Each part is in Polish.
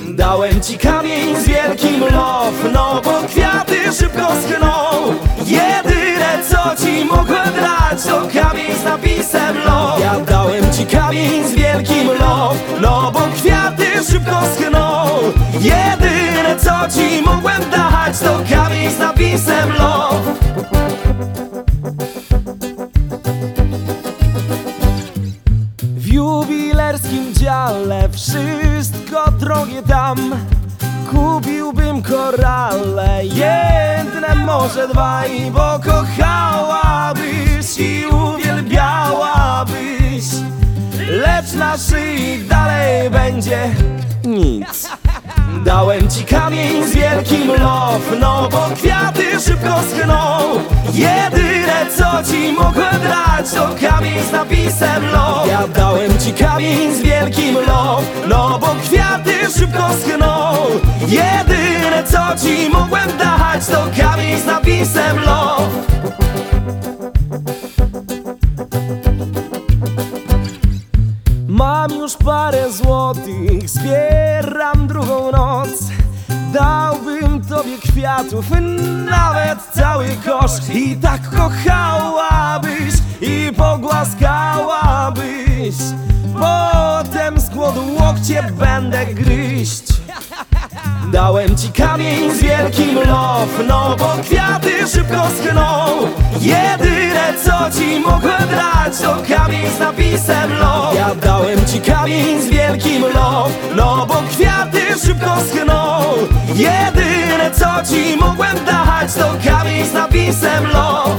Dałem ci kamień z wielkim love, no bo kwiaty szybko schną. Jedyne co ci mogłem dać to kamień z napisem love. Ja dałem ci kamień z wielkim love, no bo kwiaty szybko schną. Jedyne co ci mogłem dać to kamień z napisem love. W jubilerskim dziale wszystko drogie tam. Kupiłbym korale, jedne może dwaj, bo kochałabyś i uwielbiałabyś. Lecz na szyi dalej będzie nic. Dałem ci kamień z wielkim love, no bo kwiaty szybko schną. Jedyne co ci mogłem dać to kamień z napisem love. Ja dałem ci kamień z wielkim love, no bo kwiaty szybko schną. Jedyne co ci mogłem dać to kamień z napisem love. Mam już parę złotych, zbieram drugą noc. Dałbym tobie kwiatów, nawet cały kosz. I tak kochałabyś i pogłaskałabyś. Potem z głodu łokcie będę gryźć. Dałem ci kamień z wielkim love, no bo kwiaty szybko schną. Jedyne co ci mogłem dać to kamień z napisem love. Ja dałem ci kamień z wielkim love, no bo kwiaty szybko schną. Jedyne co ci mogłem dać to kamień z napisem love.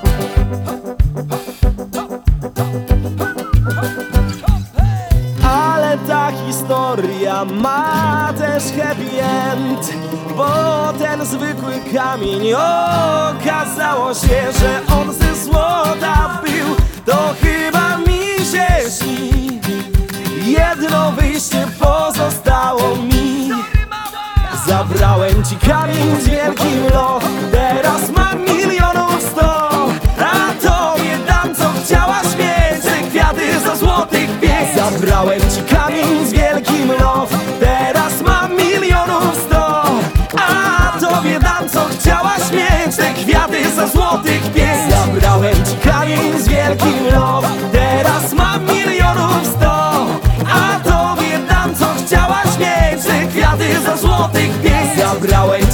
Ta historia ma też happy end, bo ten zwykły kamień okazało się, że on ze złota był. To chyba mi się śni, jedno wyjście pozostało mi. Zabrałem ci kamień z wielkim love, teraz mam milionów 100. A tobie dam co chciałaś mieć, te kwiaty za złotych pies. Zabrałem ci kamień z wielkim love, teraz mam milionów 100. A tobie dam co chciałaś mieć, te kwiaty za złotych pies. Zabrałem ci kamień z wielkim love, teraz mam milionów 100. A tobie dam co chciałaś mieć, te kwiaty za złotych pies. Zabrałem